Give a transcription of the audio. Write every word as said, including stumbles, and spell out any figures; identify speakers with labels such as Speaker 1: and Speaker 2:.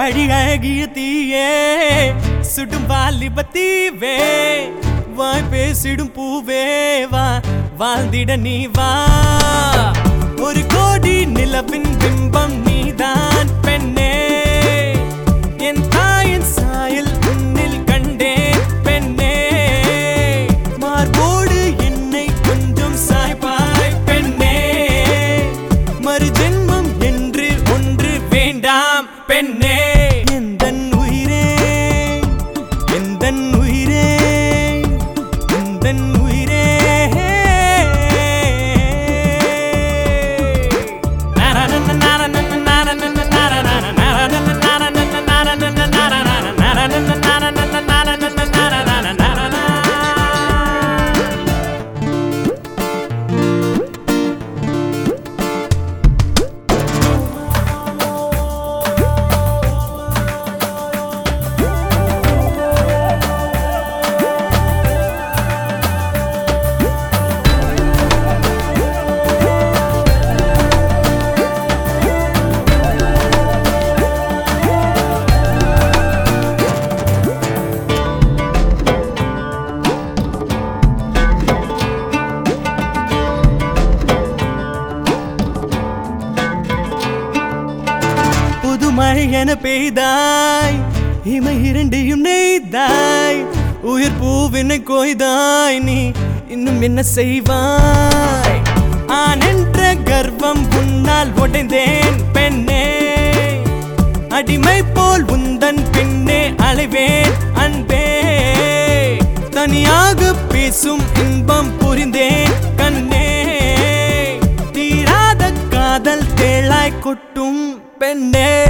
Speaker 1: அடி அழகிய தீயே சுடும் வாலிபத்தீவே வாய் பேசிடும் பூவே வா வாழ்ந்திட நீ வா ஒரு கோடி நிலவின் பிம்பம் நீதான் பெண்ணே என் தாயின் சாயல் உன்னில் கண்டேன் பெண்ணே மார்போடு என்னை கொஞ்சம் சாய்பாய் பெண்ணே மறு ஜென்மம் என்று ஒன்று வேண்டாம் பெண்ணே எந்தன் உயிரே எந்தன் உயிரே எந்தன் உயிரே மழை என பெய்தாய் இமை இரண்டையும் நெய்தாய் உயிர் பூவினை கொய்தாய் நீ இன்னும் என்ன செய்வாய் ஆண் என்ற கர்வம் உன்னால் உடைந்தேன் பெண்ணே அடிமை போல் உந்தன் பின்னே அலைவேன் அன்பே தனியாக பேசும் இன்பம் புரிந்தேன் கண்ணே தீராத காதல் தேளாய் கொட்டும் பெண்ணே